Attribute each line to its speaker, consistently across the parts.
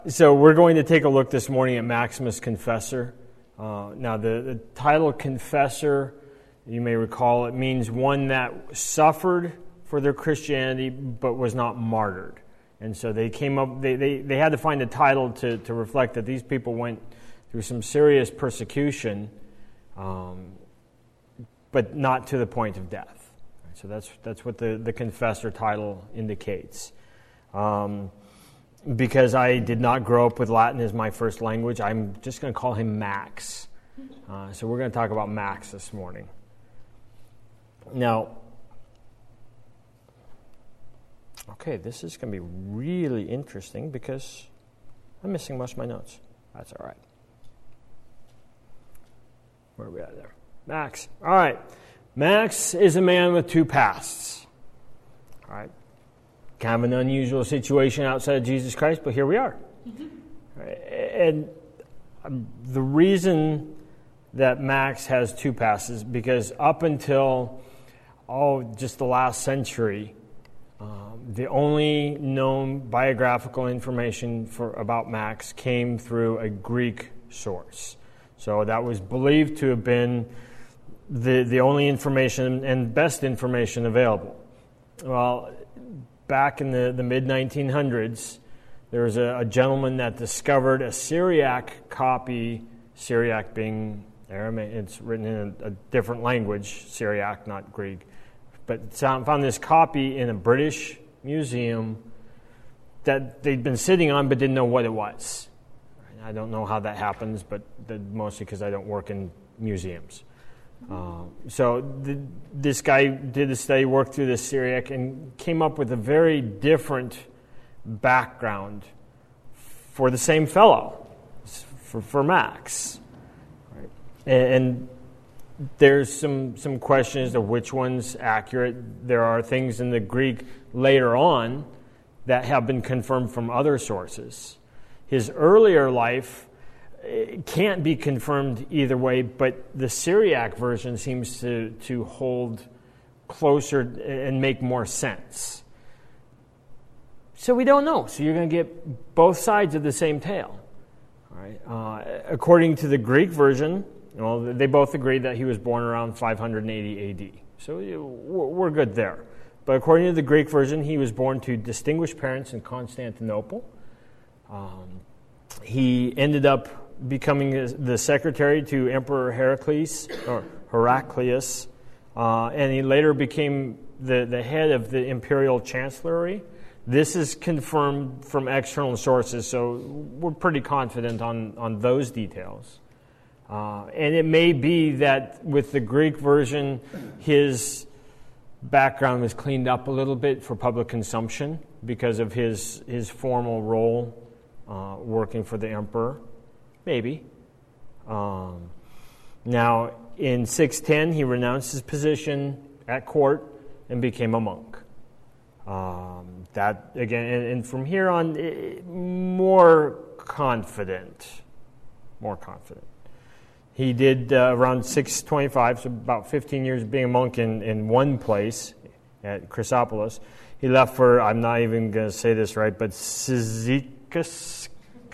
Speaker 1: So we're going to take a look this morning at Maximus Confessor. Now the title Confessor, you may recall, it means one that suffered for their Christianity but was not martyred. And so they came up, they had to find a title to reflect that these people went through some serious persecution, but not to the point of death. So that's what the Confessor title indicates. Because I did not grow up with Latin as my first language, I'm just going to call him Max. So we're going to talk about Max this morning. Now, okay, this is going to be really interesting because I'm missing most of my notes. That's all right. Where are we at there? Max. All right. Max is a man with two pasts. All right. Kind of an unusual situation outside of Jesus Christ, but here we are. And the reason that Max has two pasts is because up until, just the last century, the only known biographical information about Max came through a Greek source. So that was believed to have been the only information and best information available. Well, back in the mid-1900s, there was a gentleman that discovered a Syriac copy, Syriac being Aramaic, it's written in a different language, Syriac, not Greek, but found this copy in a British museum that they'd been sitting on but didn't know what it was. I don't know how that happens, but mostly because I don't work in museums. This guy did a study, worked through the Syriac, and came up with a very different background for the same fellow, for Max. Right? And there's some questions of which one's accurate. There are things in the Greek later on that have been confirmed from other sources. His earlier life can't be confirmed either way, but the Syriac version seems to hold closer and make more sense. So we don't know. So you're going to get both sides of the same tale. All right. According to the Greek version, they both agree that he was born around 580 AD. So we're good there. But according to the Greek version, he was born to distinguished parents in Constantinople. He ended up becoming the secretary to Emperor Heraclius, and he later became the head of the imperial chancellery. This is confirmed from external sources, so we're pretty confident on those details. And it may be that with the Greek version, his background was cleaned up a little bit for public consumption because of his formal role working for the emperor. Maybe. Now, in 610, he renounced his position at court and became a monk. That, again, and from here on, more confident. He did around 625, so about 15 years being a monk in one place, at Chrysopolis. He left for, I'm not even going to say this right, but Cyzicus.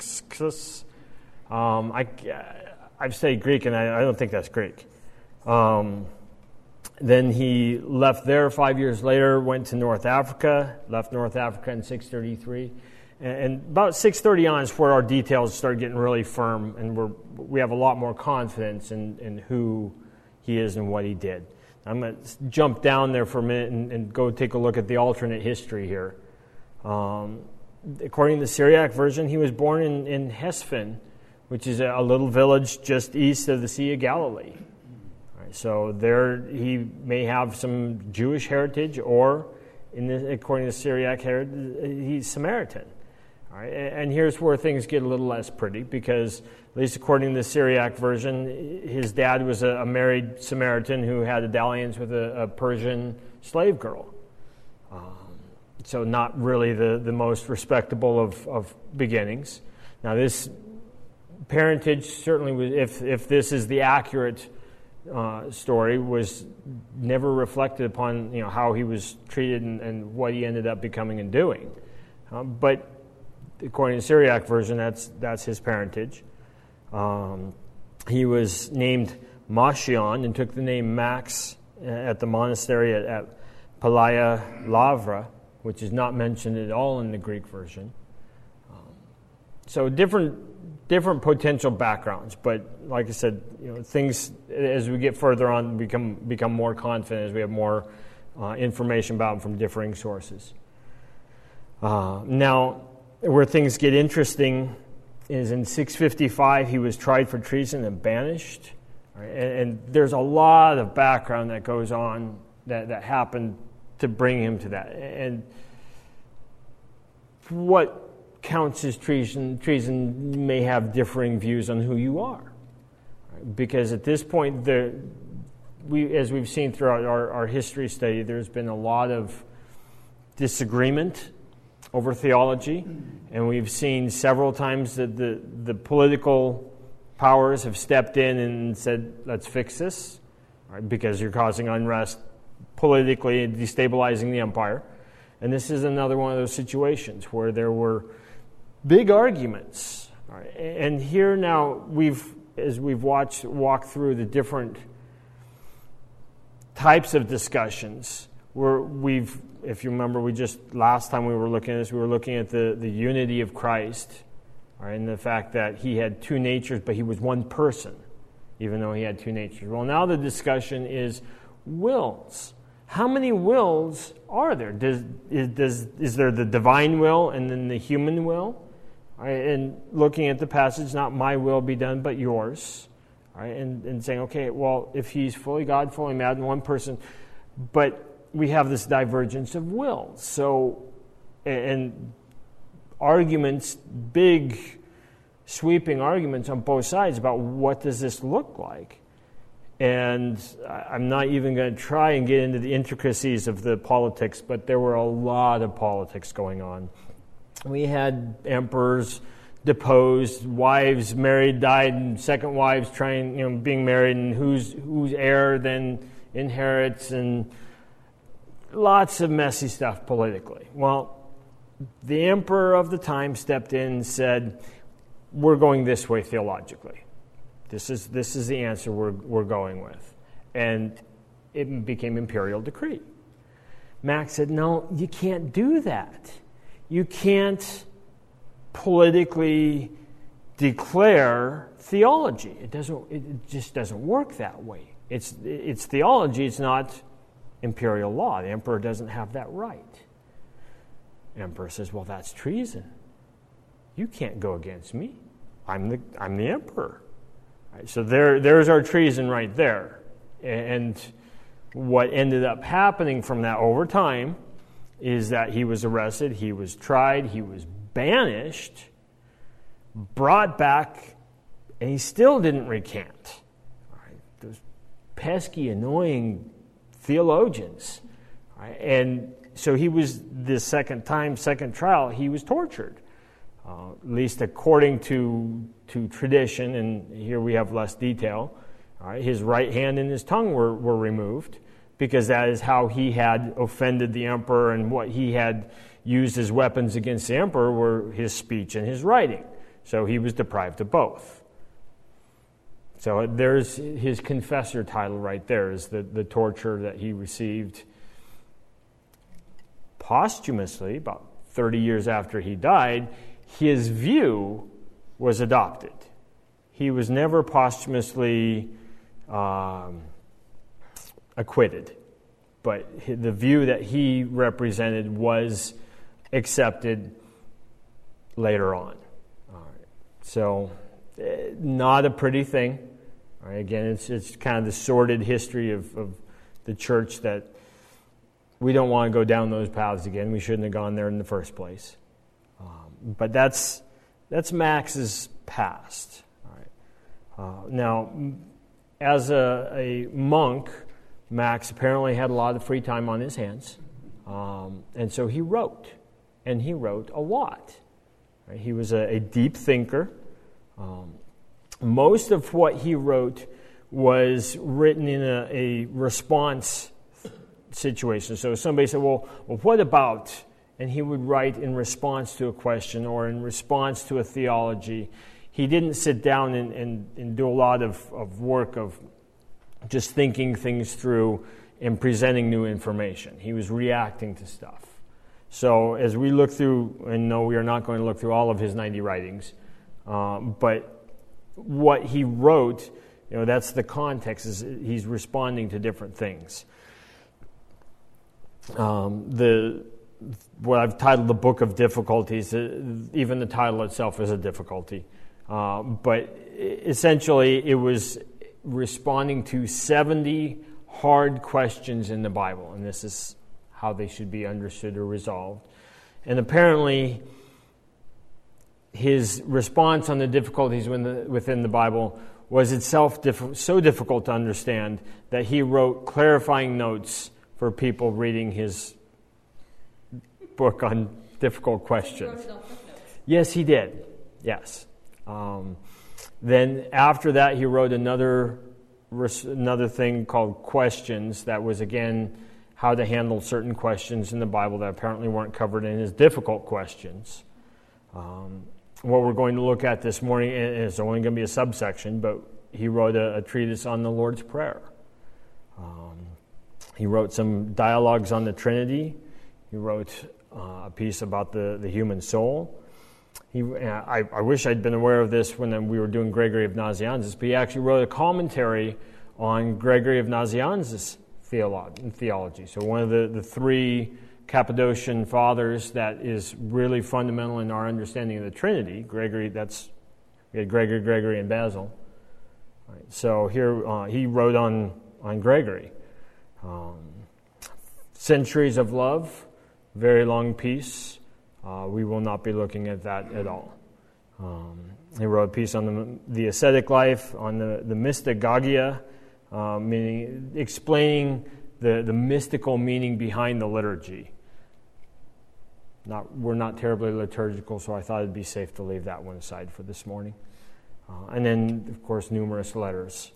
Speaker 1: I've studied Greek, and I don't think that's Greek. Then he left there 5 years later, went to North Africa, left North Africa in 633. And about 630 on is where our details start getting really firm, and we have a lot more confidence in who he is and what he did. I'm going to jump down there for a minute and go take a look at the alternate history here. According to the Syriac version, he was born in Hesphon, which is a little village just east of the Sea of Galilee. Right, so there he may have some Jewish heritage, or according to the Syriac heritage, he's Samaritan. All right, and here's where things get a little less pretty, because at least according to the Syriac version, his dad was a married Samaritan who had a dalliance with a Persian slave girl. So not really the most respectable of beginnings. Now this parentage certainly was, if this is the accurate story, was never reflected upon how he was treated and what he ended up becoming and doing. But according to the Syriac version, that's his parentage. He was named Marcion and took the name Max at the monastery at Palaya Lavra, which is not mentioned at all in the Greek version. So different potential backgrounds, but like I said, things as we get further on become more confident as we have more information about them from differing sources. Now, where things get interesting is in 655 he was tried for treason and banished, right? And there's a lot of background that goes on that happened to bring him to that. And what counts as treason may have differing views on who you are, right? Because at this point, as we've seen throughout our history study, there's been a lot of disagreement over theology, and we've seen several times that the political powers have stepped in and said, let's fix this, right? Because you're causing unrest politically, destabilizing the empire. And this is another one of those situations where there were big arguments. Right? And here now, as we've walked through the different types of discussions, where if you remember, last time we were looking at this, we were looking at the unity of Christ, right, and the fact that he had two natures, but he was one person, even though he had two natures. Well, now the discussion is wills. How many wills are there? Is there the divine will and then the human will? Right, and looking at the passage, not my will be done, but yours. Right, and saying, okay, well, if he's fully God, fully man, one person, but we have this divergence of wills. So, and arguments, big, sweeping arguments on both sides about what does this look like. And I'm not even going to try and get into the intricacies of the politics, but there were a lot of politics going on. We had emperors deposed, wives married, died, and second wives being married, and whose heir then inherits, and lots of messy stuff politically. Well, the emperor of the time stepped in and said, we're going this way theologically. This is the answer we're going with. And it became imperial decree. Max said, no, you can't do that. You can't politically declare theology. It just doesn't work that way. It's theology, it's not imperial law. The emperor doesn't have that right. The emperor says, well, that's treason. You can't go against me. I'm the emperor. Right, so there's our treason right there. And what ended up happening from that over time is that he was arrested, he was tried, he was banished, brought back, and he still didn't recant. Right, those pesky, annoying theologians. Right, and so he was, the second trial, he was tortured. At least according to tradition, and here we have less detail. All right, his right hand and his tongue were removed, because that is how he had offended the emperor, and what he had used as weapons against the emperor were his speech and his writing. So he was deprived of both. So there's his confessor title right there, is the torture that he received posthumously, about 30 years after he died. His view was adopted. He was never posthumously acquitted, but the view that he represented was accepted later on. All right. So, not a pretty thing. All right. Again, it's kind of the sordid history of the church that we don't want to go down those paths again. We shouldn't have gone there in the first place. But that's Max's past. All right. Now, as a monk, Max apparently had a lot of free time on his hands, and so he wrote, and he wrote a lot. Right? He was a deep thinker. Most of what he wrote was written in a response situation. So somebody said, well, what about and he would write in response to a question or in response to a theology. He didn't sit down and do a lot of work of just thinking things through and presenting new information. He was reacting to stuff. So as we look through, and no, we are not going to look through all of his 90 writings, but what he wrote, that's the context, is he's responding to different things. What I've titled the Book of Difficulties, even the title itself is a difficulty. But essentially it was responding to 70 hard questions in the Bible, and this is how they should be understood or resolved. And apparently his response on the difficulties within the Bible was itself so difficult to understand that he wrote clarifying notes for people reading his book on difficult questions. Yes, he did. Yes. Then after that, he wrote another thing called Questions that was, again, how to handle certain questions in the Bible that apparently weren't covered in his difficult questions. What we're going to look at this morning, and it's only going to be a subsection, but he wrote a treatise on the Lord's Prayer. He wrote some dialogues on the Trinity. He wrote a piece about the human soul. I wish I'd been aware of this when we were doing Gregory of Nazianzus, but he actually wrote a commentary on Gregory of Nazianzus' theology. So one of the three Cappadocian fathers that is really fundamental in our understanding of the Trinity. Gregory, we had Gregory, and Basil. Right, so here he wrote on Gregory. Centuries of Love, very long piece. We will not be looking at that at all. He wrote a piece on the ascetic life, on the mystagogia, meaning explaining the mystical meaning behind the liturgy. We're not terribly liturgical, so I thought it'd be safe to leave that one aside for this morning. And then, of course, numerous letters.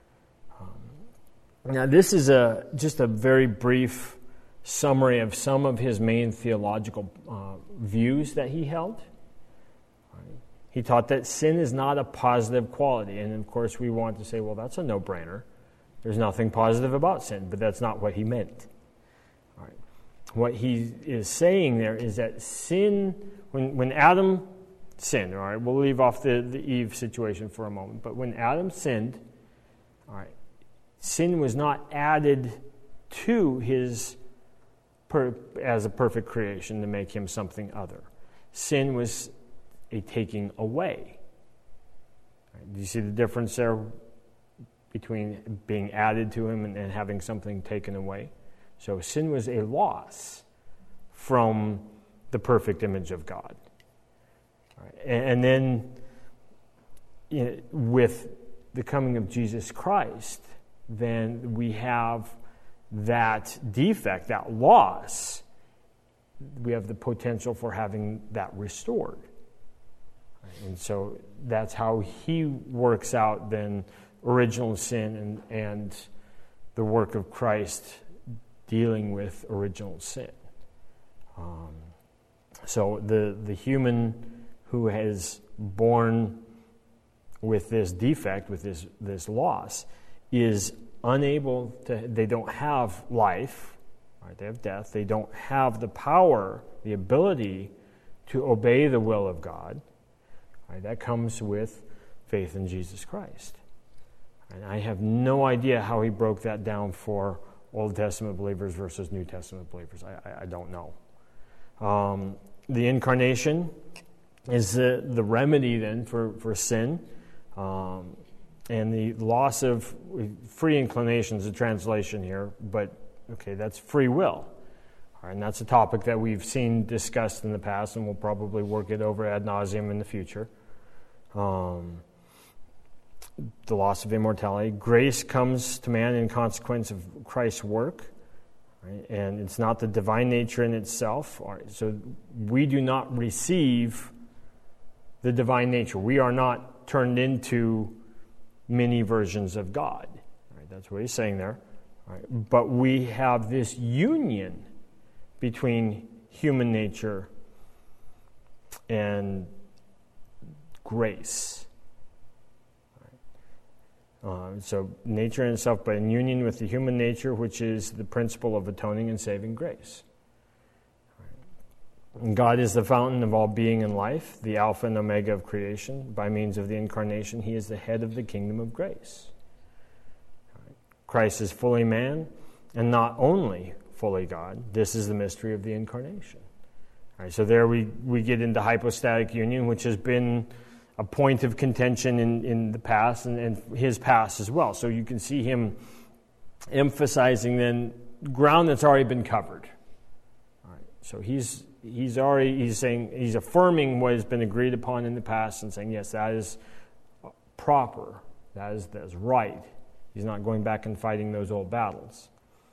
Speaker 1: Now, this is just a very brief summary of some of his main theological views that he held. He taught that sin is not a positive quality, and of course we want to say, well, that's a no-brainer. There's nothing positive about sin, but that's not what he meant. All right. What he is saying there is that sin, when Adam sinned, all right, we'll leave off the Eve situation for a moment, but when Adam sinned, all right, sin was not added to his as a perfect creation to make him something other. Sin was a taking away. Right? Do you see the difference there between being added to him and having something taken away? So sin was a loss from the perfect image of God. Right? And then with the coming of Jesus Christ, then we have that defect, that loss, we have the potential for having that restored. And so that's how he works out then original sin and the work of Christ dealing with original sin. So the human who has born with this defect, with this loss, is unable to, they don't have life, right? They have death. They don't have the power, the ability to obey the will of God. Right? That comes with faith in Jesus Christ. And I have no idea how he broke that down for Old Testament believers versus New Testament believers. I don't know. The incarnation is the remedy then for sin. And the loss of free inclination is a translation here, but okay, that's free will. All right, and that's a topic that we've seen discussed in the past, and we'll probably work it over ad nauseum in the future. The loss of immortality. Grace comes to man in consequence of Christ's work, right? And it's not the divine nature in itself. Right, so we do not receive the divine nature. We are not turned into many versions of God. Right, that's what he's saying there. Right, but we have this union between human nature and grace. So nature in itself, but in union with the human nature, which is the principle of atoning and saving grace. And God is the fountain of all being and life, the Alpha and Omega of creation. By means of the incarnation, he is the head of the kingdom of grace. Christ is fully man and not only fully God. This is the mystery of the incarnation. All right, so there we get into hypostatic union, which has been a point of contention in the past and his past as well. So you can see him emphasizing then ground that's already been covered. All right, so he's saying, he's affirming what has been agreed upon in the past and saying, yes, that is proper, that is right. He's not going back and fighting those old battles.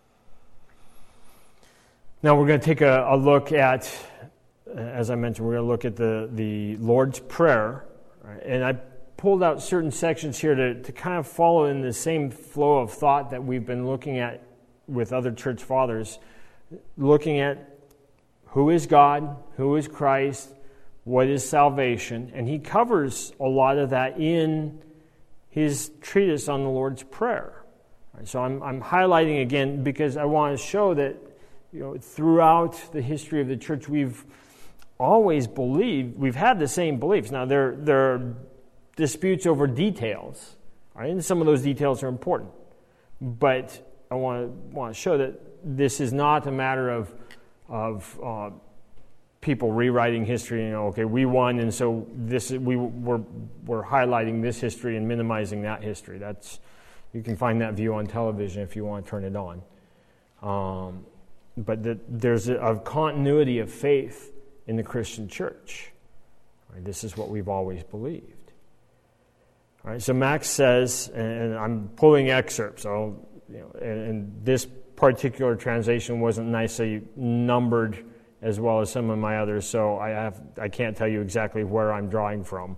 Speaker 1: Now we're going to take a look at, as I mentioned, we're going to look at the Lord's Prayer. And I pulled out certain sections here to kind of follow in the same flow of thought that we've been looking at with other church fathers, looking at who is God, who is Christ, what is salvation. And he covers a lot of that in his treatise on the Lord's Prayer. So I'm highlighting again because I want to show that throughout the history of the church we've always believed, we've had the same beliefs. Now, there are disputes over details, right? And some of those details are important. But I want to show that this is not a matter of people rewriting history. Okay, we won, and so we're highlighting this history and minimizing that history. You can find that view on television if you want to turn it on. But there's a continuity of faith in the Christian church. Right, this is what we've always believed. All right, so Max says, and I'm pulling excerpts, and this particular translation wasn't nicely numbered as well as some of my others, so I can't tell you exactly where I'm drawing from.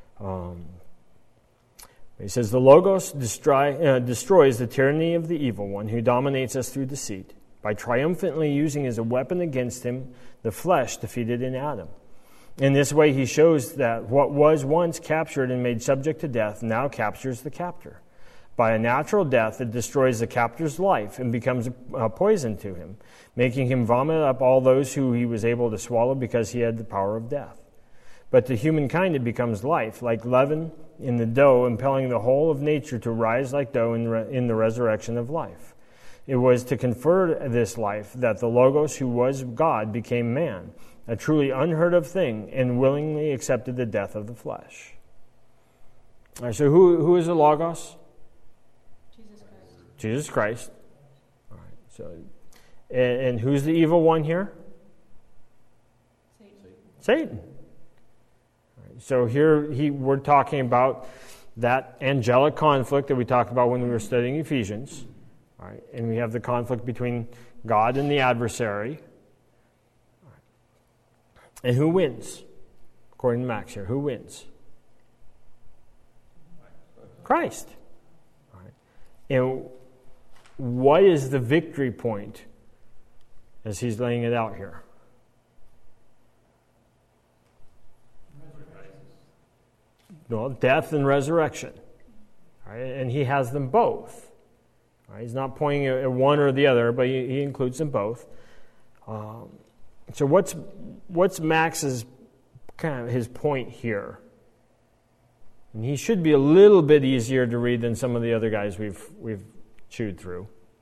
Speaker 1: He says, the Logos destroys the tyranny of the evil one who dominates us through deceit, by triumphantly using as a weapon against him the flesh defeated in Adam. In this way, he shows that what was once captured and made subject to death now captures the captor. By a natural death, it destroys the captor's life and becomes a poison to him, making him vomit up all those who he was able to swallow because he had the power of death. But to humankind it becomes life, like leaven in the dough, impelling the whole of nature to rise like dough in the resurrection of life. It was to confer this life that the Logos, who was God, became man, a truly unheard of thing, and willingly accepted the death of the flesh. All right, so who is the Logos?
Speaker 2: Jesus Christ.
Speaker 1: Jesus Christ. All right, so, and who's the evil one here? Satan. All right, so here we're talking about that angelic conflict that we talked about when we were studying Ephesians. All right, and we have the conflict between God and the adversary. All right. And who wins? According to Max here, who wins? Christ. All right. And what is the victory point as he's laying it out here? Well, death and resurrection. All right, and he has them both. Right, he's not pointing at one or the other, but he includes them both. So what's Max's kind of his point here? And he should be a little bit easier to read than some of the other guys we've chewed through.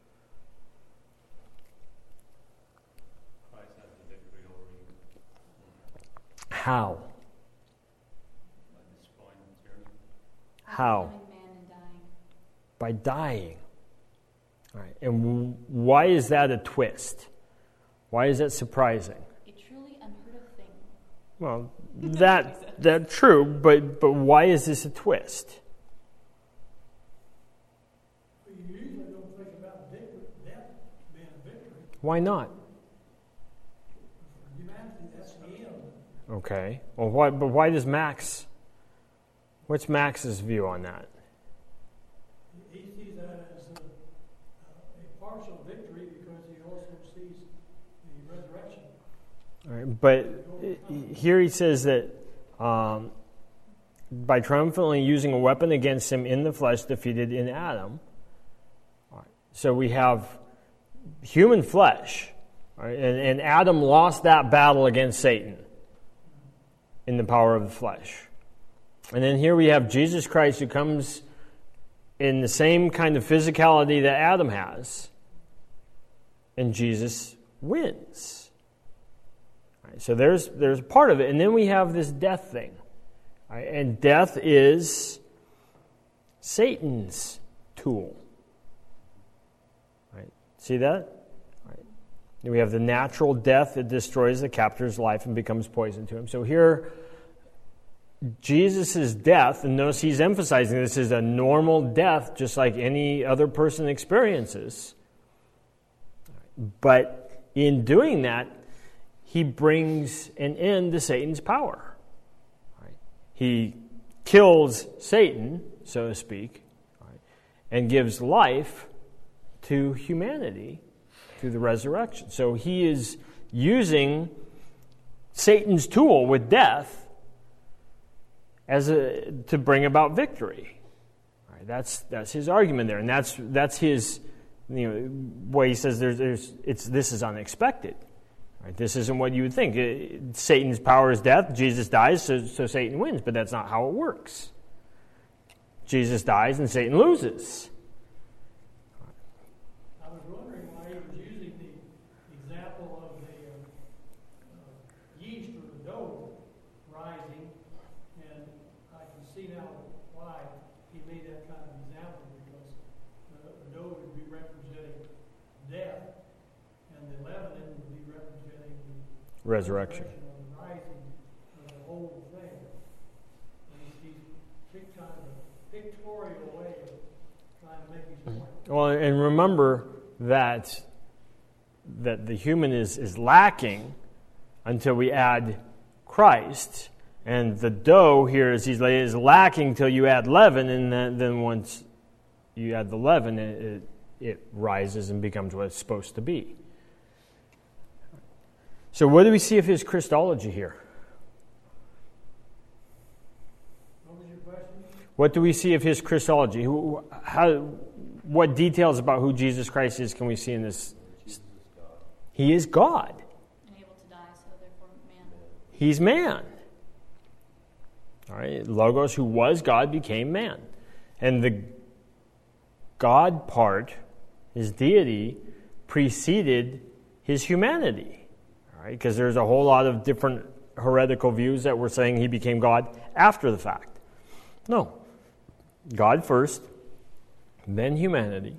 Speaker 3: Christ has the victory over evil.
Speaker 1: How?
Speaker 3: By destroying tyranny.
Speaker 1: How?
Speaker 2: Man and dying.
Speaker 1: By dying. All right. And why is that a twist? Why is that surprising?
Speaker 2: A truly unheard of thing.
Speaker 1: Well, that's true, but why is this a twist?
Speaker 4: You usually don't think about death being a victory.
Speaker 1: Why not?
Speaker 4: For humanity, that's the end.
Speaker 1: Okay. Well, why does Max? What's Max's view on that?
Speaker 4: He sees that as a partial victory because he also sees the resurrection
Speaker 1: All right, but here he says that by triumphantly using a weapon against him in the flesh, defeated in Adam. All right, so we have human flesh, right, and Adam lost that battle against Satan in the power of the flesh. And then here we have Jesus Christ who comes in the same kind of physicality that Adam has, and Jesus wins. All right, so there's part of it, and then we have this death thing. All right, and death is Satan's tool. Right? See that? Right. Then we have the natural death that destroys the captor's life and becomes poison to him. So here, Jesus' death, and notice he's emphasizing this is a normal death, just like any other person experiences. But in doing that, he brings an end to Satan's power. He kills Satan, so to speak, and gives life to humanity through the resurrection. So he is using Satan's tool with death to bring about victory. That's his argument there, and that's his way he says this is unexpected. Right? This isn't what you would think. Satan's power is death. Jesus dies, so Satan wins. But that's not how it works. Jesus dies and Satan loses.
Speaker 4: I was wondering why he was using the example of the yeast or the dough rising, and I can see now why he made that kind of example, because the dough would be representing death, and the leavening would be representing the
Speaker 1: Resurrection.
Speaker 4: or the rising of the whole thing. And he's kind of a pictorial way of trying to make his point.
Speaker 1: Well, and remember that the human is lacking until we add Christ, and the dough here is lacking till you add leaven, and then once you add the leaven, it rises and becomes what it's supposed to be. So what do we see of his Christology here?
Speaker 4: What was your question?
Speaker 1: What do we see of his Christology? What details about who Jesus Christ is can we see in this? He is God.
Speaker 2: And able to die, so therefore man.
Speaker 1: He's man. All right, Logos, who was God, became man. And the God part, his deity, preceded his humanity. All right, because there's a whole lot of different heretical views that were saying he became God after the fact. No. God first, then humanity.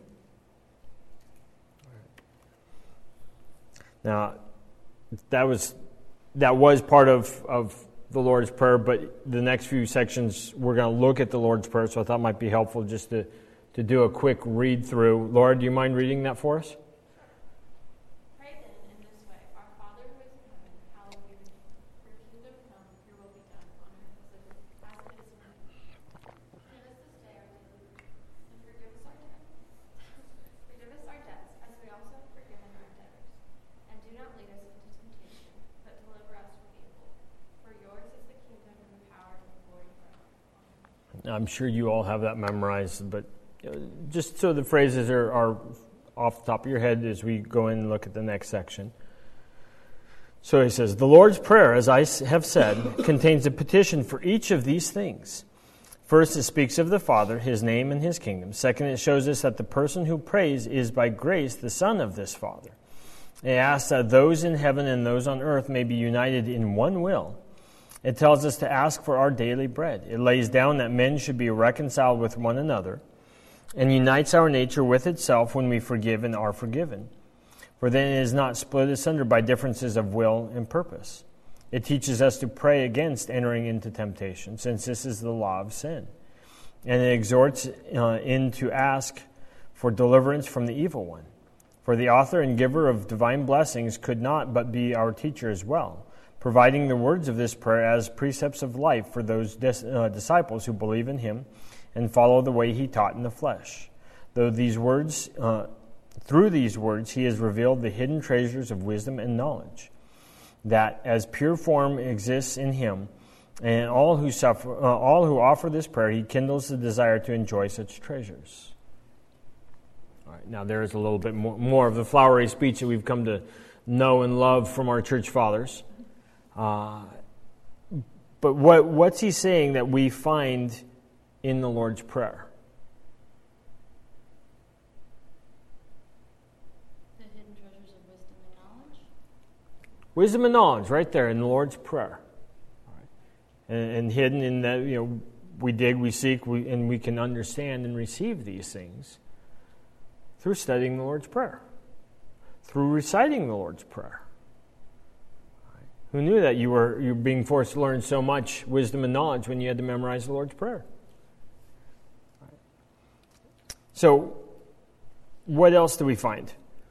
Speaker 1: Now, that was part of the Lord's Prayer, but the next few sections we're going to look at the Lord's Prayer, so I thought it might be helpful just to do a quick read through. Laura, do you mind reading that for us?
Speaker 5: Pray then in this way: Our Father who is in heaven, hallowed be your name. Your kingdom come, your will be done on earth as it is in heaven. Give us this day our daily bread, and forgive us our debts. Forgive us our debts as we also have forgiven our debtors. And do not lead us into temptation, but deliver us from evil. For yours is the kingdom and the power and the glory forever. Amen.
Speaker 1: I'm sure you all have that memorized, but just so the phrases are off the top of your head as we go in and look at the next section. So he says, the Lord's Prayer, as I have said, contains a petition for each of these things. First, it speaks of the Father, his name, and his kingdom. Second, it shows us that the person who prays is by grace the Son of this Father. It asks that those in heaven and those on earth may be united in one will. It tells us to ask for our daily bread. It lays down that men should be reconciled with one another, and unites our nature with itself when we forgive and are forgiven. For then it is not split asunder by differences of will and purpose. It teaches us to pray against entering into temptation, since this is the law of sin. And it exhorts in to ask for deliverance from the evil one. For the author and giver of divine blessings could not but be our teacher as well, providing the words of this prayer as precepts of life for those disciples who believe in him and follow the way he taught in the flesh. Through these words, he has revealed the hidden treasures of wisdom and knowledge. that as pure form exists in him, and all who offer this prayer, he kindles the desire to enjoy such treasures. All right, now there is a little bit more of the flowery speech that we've come to know and love from our church fathers. But what's he saying that we find in the Lord's Prayer?
Speaker 2: The hidden treasures of wisdom and knowledge.
Speaker 1: Wisdom and knowledge, right there in the Lord's Prayer. And hidden in that, we dig, we seek, and we can understand and receive these things through studying the Lord's Prayer, through reciting the Lord's Prayer. Who knew that you were being forced to learn so much wisdom and knowledge when you had to memorize the Lord's Prayer? So, what else do we find?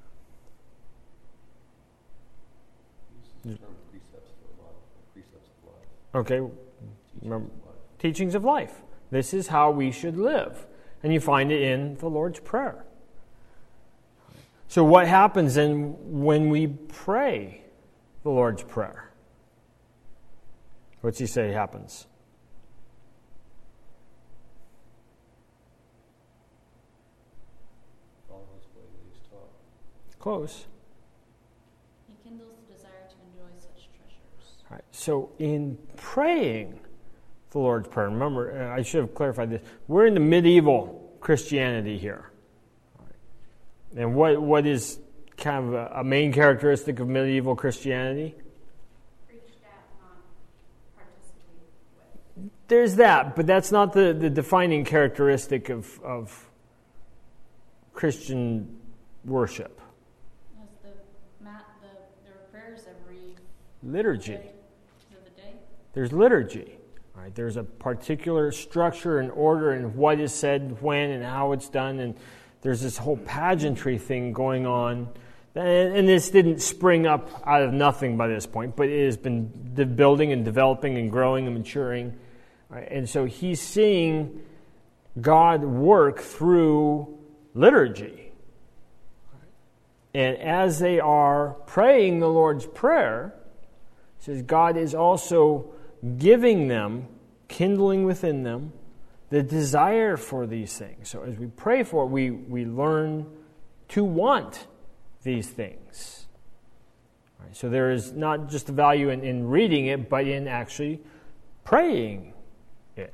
Speaker 1: Okay, remember, teachings of life. This is how we should live. And you find it in the Lord's Prayer. So what happens then when we pray the Lord's Prayer? What's he say happens? Close.
Speaker 2: He kindles the desire to enjoy such treasures.
Speaker 1: All right. So in praying the Lord's Prayer, remember, I should have clarified this. We're in the medieval Christianity here. All right. And what is kind of a main characteristic of medieval Christianity?
Speaker 5: Preached at, not participated with.
Speaker 1: There's that, but that's not the defining characteristic of Christian worship.
Speaker 2: There are prayers every
Speaker 1: Liturgy.
Speaker 2: day of the day.
Speaker 1: There's liturgy. Right? There's a particular structure and order and what is said when and how it's done, and there's this whole pageantry thing going on. And this didn't spring up out of nothing by this point, but it has been building and developing and growing and maturing. Right? And so he's seeing God work through liturgy. And as they are praying the Lord's Prayer, it says God is also giving them, kindling within them, the desire for these things. So as we pray for it, we learn to want these things. Right, so there is not just a value in reading it, but in actually praying it.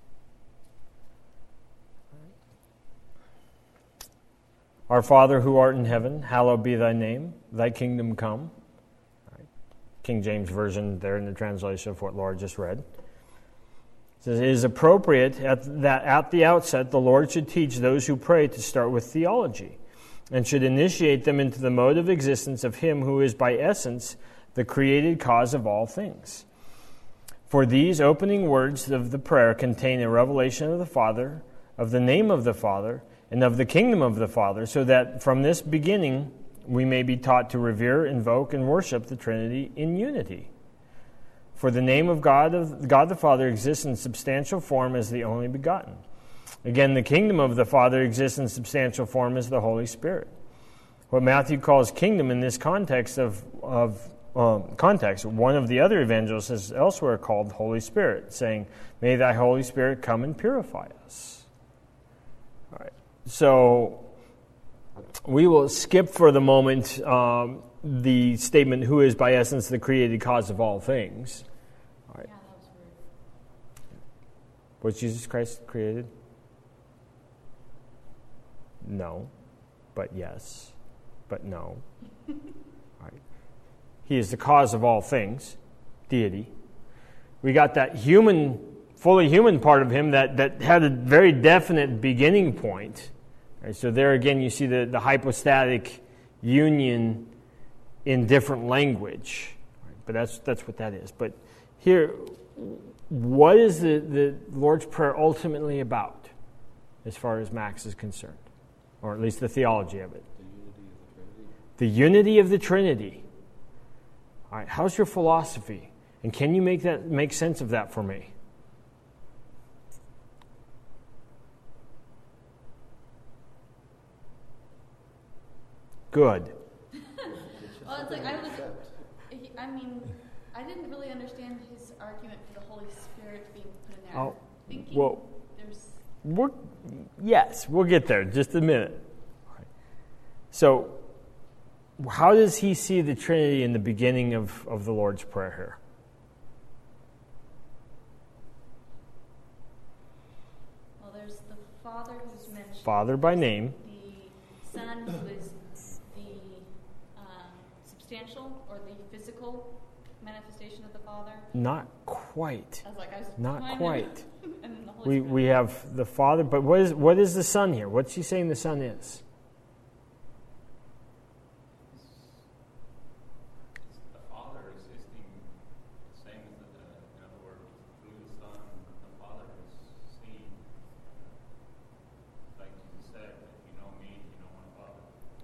Speaker 1: Our Father who art in heaven, hallowed be thy name. Thy kingdom come. Right. King James Version there in the translation of what Laura just read. It says, it is appropriate that at the outset the Lord should teach those who pray to start with theology and should initiate them into the mode of existence of Him who is by essence the created cause of all things. For these opening words of the prayer contain a revelation of the Father, of the name of the Father, and of the kingdom of the Father, so that from this beginning we may be taught to revere, invoke, and worship the Trinity in unity. For the name of God the Father exists in substantial form as the only begotten. Again, the kingdom of the Father exists in substantial form as the Holy Spirit. What Matthew calls kingdom in this context one of the other evangelists has elsewhere called Holy Spirit, saying, "May thy Holy Spirit come and purify us." All right. So we will skip for the moment the statement, "Who is by essence the created cause of all things." All right.
Speaker 2: Yeah, that was weird.
Speaker 1: Was Jesus Christ created? No, but yes, but no. All right. He is the cause of all things, deity. We got that fully human part of him that had a very definite beginning point. Right, so there again you see the hypostatic union in different language. Right, but that's what that is. But here, what is the Lord's Prayer ultimately about as far as Max is concerned? Or at least the theology of it. The unity of the Trinity. All right, how's your philosophy? And can you make sense of that for me? Good.
Speaker 2: Well, it's like I I mean, I didn't really understand his argument for the Holy Spirit being put in there.
Speaker 1: Oh,
Speaker 2: Thinking
Speaker 1: well,
Speaker 2: there's...
Speaker 1: Yes, we'll get there in just a minute. So, how does he see the Trinity in the beginning of the Lord's Prayer here?
Speaker 2: Well, there's the Father who's mentioned.
Speaker 1: Father by name.
Speaker 2: The Son who is the substantial or the physical manifestation of the Father.
Speaker 1: Not quite.
Speaker 2: I was like,
Speaker 1: Not
Speaker 2: fine.
Speaker 1: quite.
Speaker 2: And then the Holy Spirit.
Speaker 1: We have the Father, but what is the Son here? What's he saying the Son is?
Speaker 3: The Father existing, same as in other words, through the Son, the Father is seen. Like Jesus said, if you know me, you know my Father.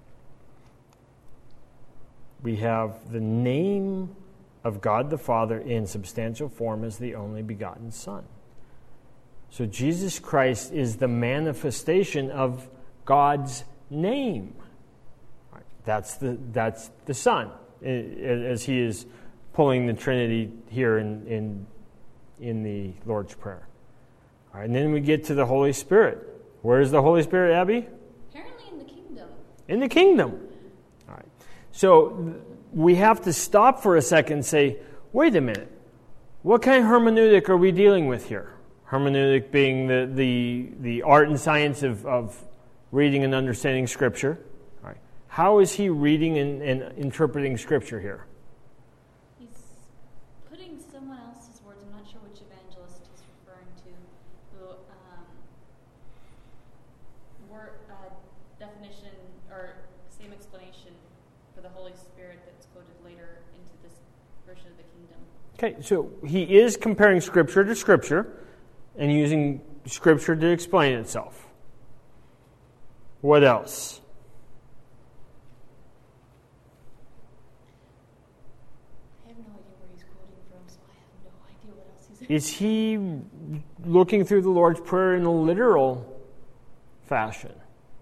Speaker 1: We have the name of God the Father in substantial form as the only begotten Son. So Jesus Christ is the manifestation of God's name. Right. That's the Son, as he is pulling the Trinity here in the Lord's Prayer. All right, and then we get to the Holy Spirit. Where is the Holy Spirit, Abby?
Speaker 2: Apparently in the kingdom.
Speaker 1: In the kingdom. All right. So we have to stop for a second and say, wait a minute. What kind of hermeneutic are we dealing with here? Hermeneutic being the art and science of reading and understanding Scripture. All right. How is he reading and interpreting Scripture here?
Speaker 2: He's putting someone else's words. I'm not sure which evangelist he's referring to. The definition or same explanation for the Holy Spirit that's quoted later into this version of the kingdom.
Speaker 1: Okay, so he is comparing Scripture to Scripture and using Scripture to explain itself. What else?
Speaker 2: I have no idea where he's quoting from, so I have no idea what else he's
Speaker 1: Is he looking through the Lord's Prayer in a literal fashion?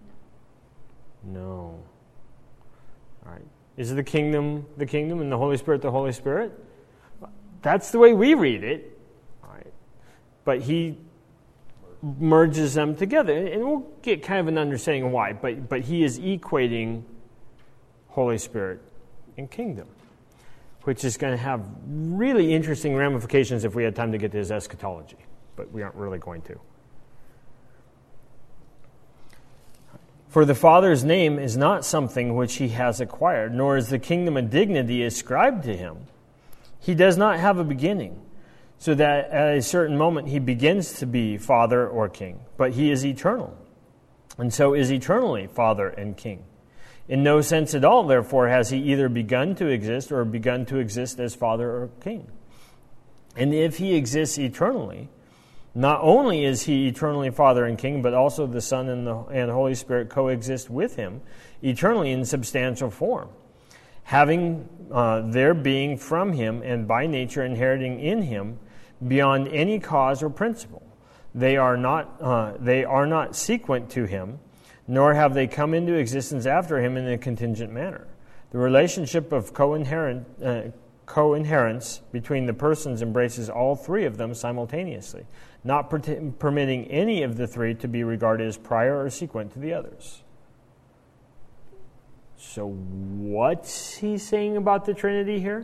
Speaker 1: No. All right. Is the kingdom, and the Holy Spirit the Holy Spirit? That's the way we read it. All right. But he merges them together. And we'll get kind of an understanding of why. But he is equating Holy Spirit and kingdom, which is going to have really interesting ramifications if we had time to get to his eschatology. But we aren't really going to. For the Father's name is not something which he has acquired, nor is the kingdom a dignity ascribed to him. He does not have a beginning, so that at a certain moment he begins to be Father or King. But he is eternal, and so is eternally Father and King. In no sense at all, therefore, has he either begun to exist or begun to exist as Father or King. And if he exists eternally, not only is he eternally Father and King, but also the Son and the Holy Spirit coexist with him eternally in substantial form, having their being from him and by nature inheriting in him beyond any cause or principle. They are not sequent to him, nor have they come into existence after him in a contingent manner. The relationship of co-inherence between the persons embraces all three of them simultaneously, not permitting any of the three to be regarded as prior or sequent to the others. So what's he saying about the Trinity here?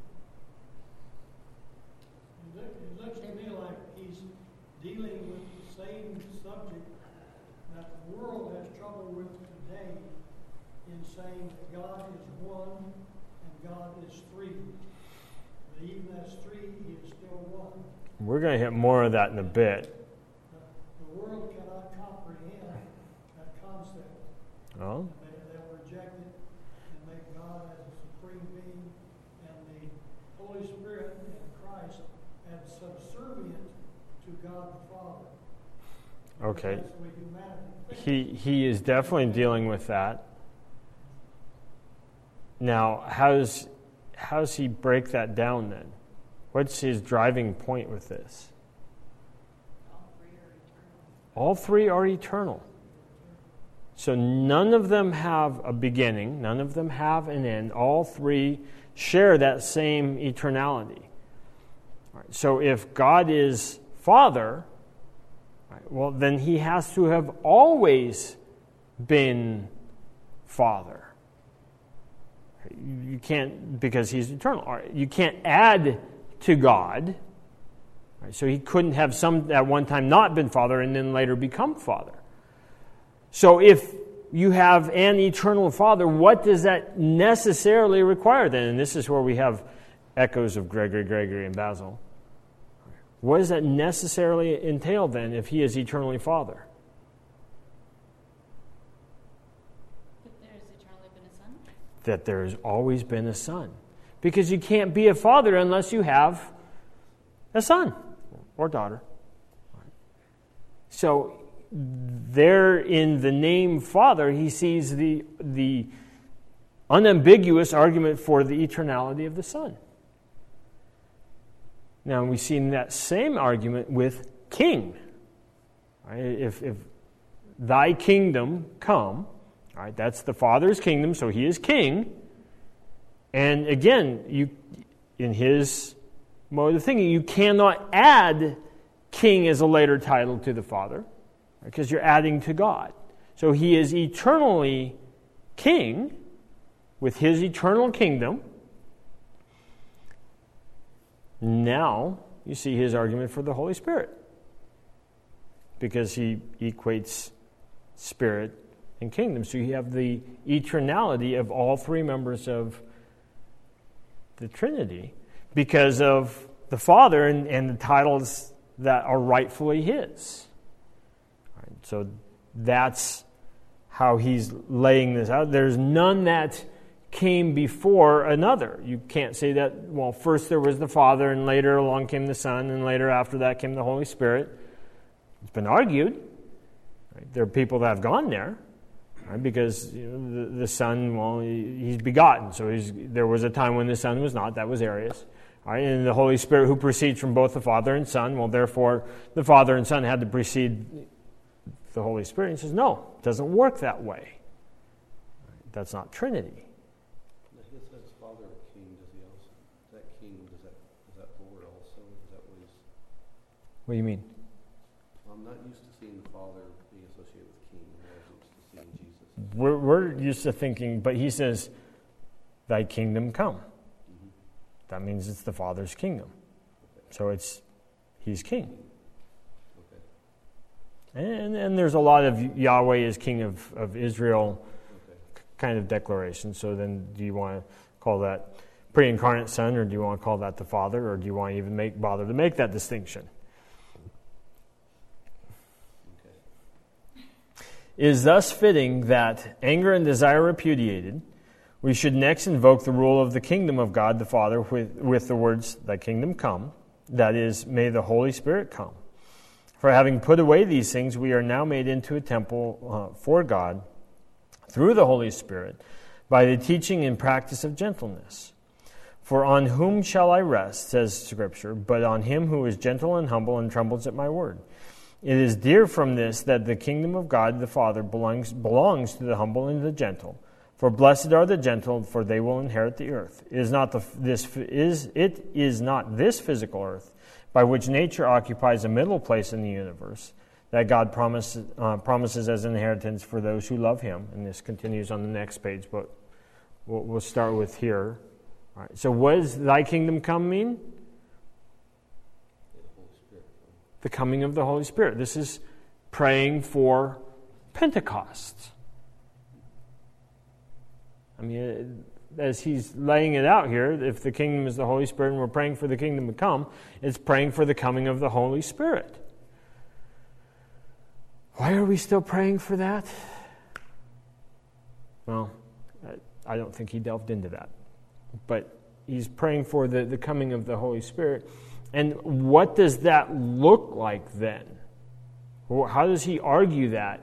Speaker 4: It looks to me like he's dealing with the same subject that the world has trouble with today in saying that God is one and God is three. But even as three, he is still one.
Speaker 1: We're going to hit more of that in a bit.
Speaker 4: The world cannot comprehend that concept.
Speaker 1: Oh?
Speaker 4: They'll reject it and make God as a supreme being and the Holy Spirit and Christ as subservient to God the Father.
Speaker 1: Okay.
Speaker 4: That's the way humanity thinks.
Speaker 1: He is definitely dealing with that. Now, how does he break that down then? What's his driving point with this?
Speaker 2: All three are eternal.
Speaker 1: All three are eternal. So none of them have a beginning. None of them have an end. All three share that same eternality. All right, so if God is Father, right, well, then he has to have always been Father. You can't, because he's eternal. All right, you can't add to God. Right, so he couldn't have at one time not been Father and then later become Father. So if you have an eternal Father, what does that necessarily require then? And this is where we have echoes of Gregory, and Basil. What does that necessarily entail then if he is eternally Father?
Speaker 2: That there's eternally been a Son?
Speaker 1: That there's always been a Son. Because you can't be a father unless you have a son or daughter. So there in the name Father, he sees the unambiguous argument for the eternality of the Son. Now, we've seen that same argument with King. Right? If thy kingdom come, right, that's the Father's kingdom, so he is king. And again, in his mode of thinking, you cannot add king as a later title to the Father, because you're adding to God. So he is eternally king with his eternal kingdom. Now you see his argument for the Holy Spirit, because he equates Spirit and kingdom. So you have the eternality of all three members of the Trinity because of the Father and the titles that are rightfully his. Right, so that's how he's laying this out. There's none that came before another. You can't say that, well, first there was the Father, and later along came the Son, and later after that came the Holy Spirit. It's been argued. Right? There are people that have gone there, right? Because the Son, well, he's begotten. So there was a time when the Son was not. That was Arius. Right? And the Holy Spirit, who proceeds from both the Father and Son, well, therefore the Father and Son had to precede the Holy Spirit. He says, no, it doesn't work that way. Right? That's not Trinity.
Speaker 6: He says Father King, does he also? That King, is that Lord also? Is that what he's?
Speaker 1: What do you mean?
Speaker 6: I'm not used to seeing the Father being associated with King. I'm used to seeing Jesus.
Speaker 1: We're used to thinking, but he says, thy kingdom come.
Speaker 6: Mm-hmm.
Speaker 1: That means it's the Father's kingdom. Okay. So he's king. Okay. And there's a lot of Yahweh is king of Israel kind of declaration. So then do you want to call that pre-incarnate Son, or do you want to call that the Father, or do you want to even bother to make that distinction? It is thus fitting that, anger and desire repudiated, we should next invoke the rule of the kingdom of God the Father with the words, thy kingdom come, that is, may the Holy Spirit come. For having put away these things, we are now made into a temple for God through the Holy Spirit by the teaching and practice of gentleness. For on whom shall I rest, says Scripture, but on him who is gentle and humble and trembles at my word. It is dear from this that the kingdom of God the Father belongs to the humble and the gentle. For blessed are the gentle, for they will inherit the earth. It is not this physical earth by which nature occupies a middle place in the universe that God promises as an inheritance for those who love him. And this continues on the next page, but we'll start with here. All right. So what does thy kingdom come mean? The coming of the Holy Spirit. This is praying for Pentecost. I mean, as he's laying it out here, if the kingdom is the Holy Spirit and we're praying for the kingdom to come, it's praying for the coming of the Holy Spirit. Why are we still praying for that? Well, I don't think he delved into that. But he's praying for the coming of the Holy Spirit. And what does that look like then? How does he argue that?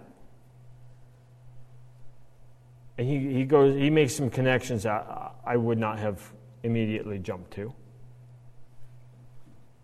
Speaker 1: And he makes some connections I would not have immediately jumped to.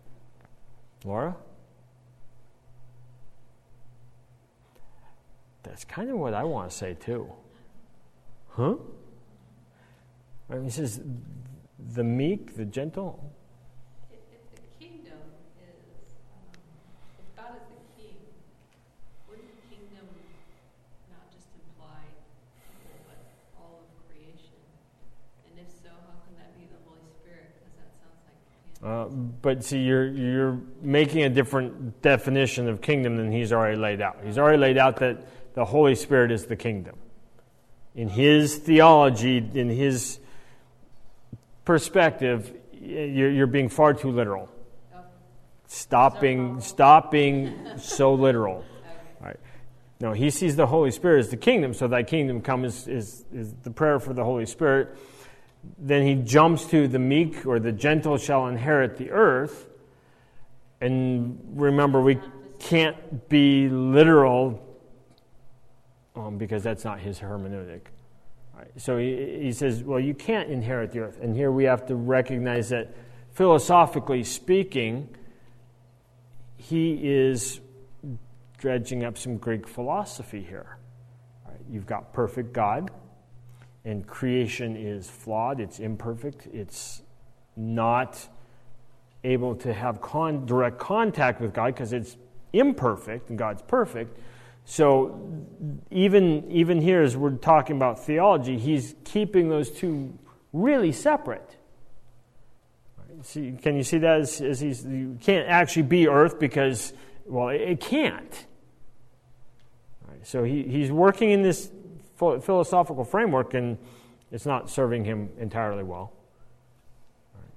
Speaker 1: Laura? That's kind of what I want to say too. Huh? I mean, he says, the meek, the gentle.
Speaker 7: If the kingdom is, if God is the king, wouldn't the kingdom not just imply people, but all of creation? And if so, how can that be the Holy Spirit? Because that sounds like
Speaker 1: But see, you're making a different definition of kingdom than he's already laid out. He's already laid out that the Holy Spirit is the kingdom. In his theology, in his perspective, you're being far too literal. Stopping so literal. All right. No, he sees the Holy Spirit as the kingdom, so thy kingdom come is the prayer for the Holy Spirit. Then he jumps to the meek or the gentle shall inherit the earth. And remember, we can't be literal because that's not his hermeneutic. Right. So he says, well, you can't inherit the earth. And here we have to recognize that philosophically speaking, he is dredging up some Greek philosophy here. Right. You've got perfect God, and creation is flawed, it's imperfect, it's not able to have direct contact with God because it's imperfect and God's perfect. So even here, as we're talking about theology, he's keeping those two really separate. See, can you see that as you can't actually be earth because, well, it can't. Right, so he's working in this philosophical framework, and it's not serving him entirely well. Right.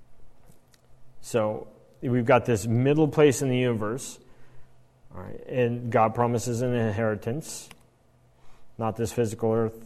Speaker 1: So we've got this middle place in the universe. All right, and God promises an inheritance, not this physical earth,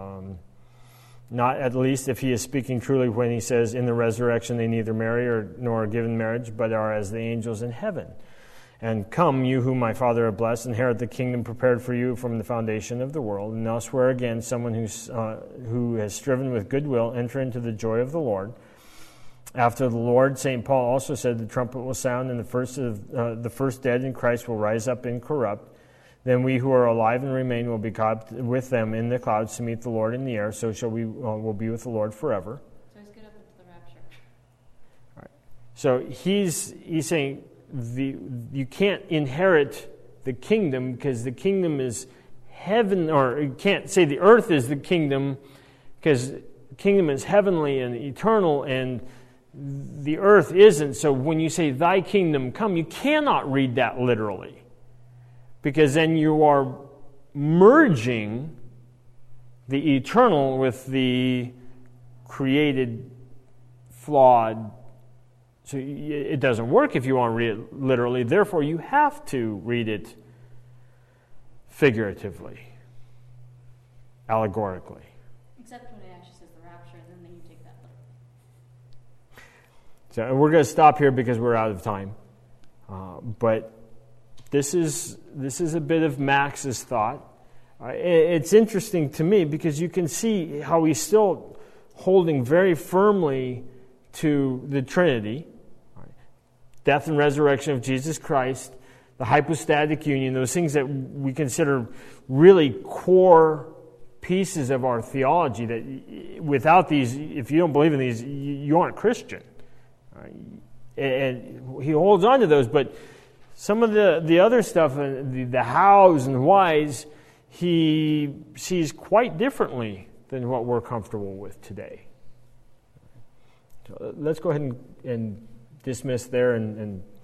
Speaker 1: not at least if he is speaking truly when he says, in the resurrection they neither marry nor are given marriage, but are as the angels in heaven. And come, you whom my Father hath blessed, inherit the kingdom prepared for you from the foundation of the world. And elsewhere again, someone who has striven with goodwill, enter into the joy of the Lord. After the Lord, St. Paul also said, the trumpet will sound, and the first dead in Christ will rise up incorrupt. Then we who are alive and remain will be caught with them in the clouds to meet the Lord in the air. So shall we will be with the Lord forever.
Speaker 2: So he's good up into the rapture.
Speaker 1: All right. So he's saying you can't inherit the kingdom because the kingdom is heaven, or you can't say the earth is the kingdom because the kingdom is heavenly and eternal, and the earth isn't. So when you say thy kingdom come, you cannot read that literally, because then you are merging the eternal with the created, flawed. So it doesn't work if you want to read it literally. Therefore, you have to read it figuratively, allegorically.
Speaker 2: Except when it actually says the rapture, and then you take that literally.
Speaker 1: So we're going to stop here because we're out of time. But this is a bit of Max's thought. It's interesting to me because you can see how he's still holding very firmly to the Trinity, death and resurrection of Jesus Christ, the hypostatic union, those things that we consider really core pieces of our theology, that without these, if you don't believe in these, you aren't Christian. And he holds on to those, but some of the other stuff, the hows and whys, he sees quite differently than what we're comfortable with today. So let's go ahead and dismiss there and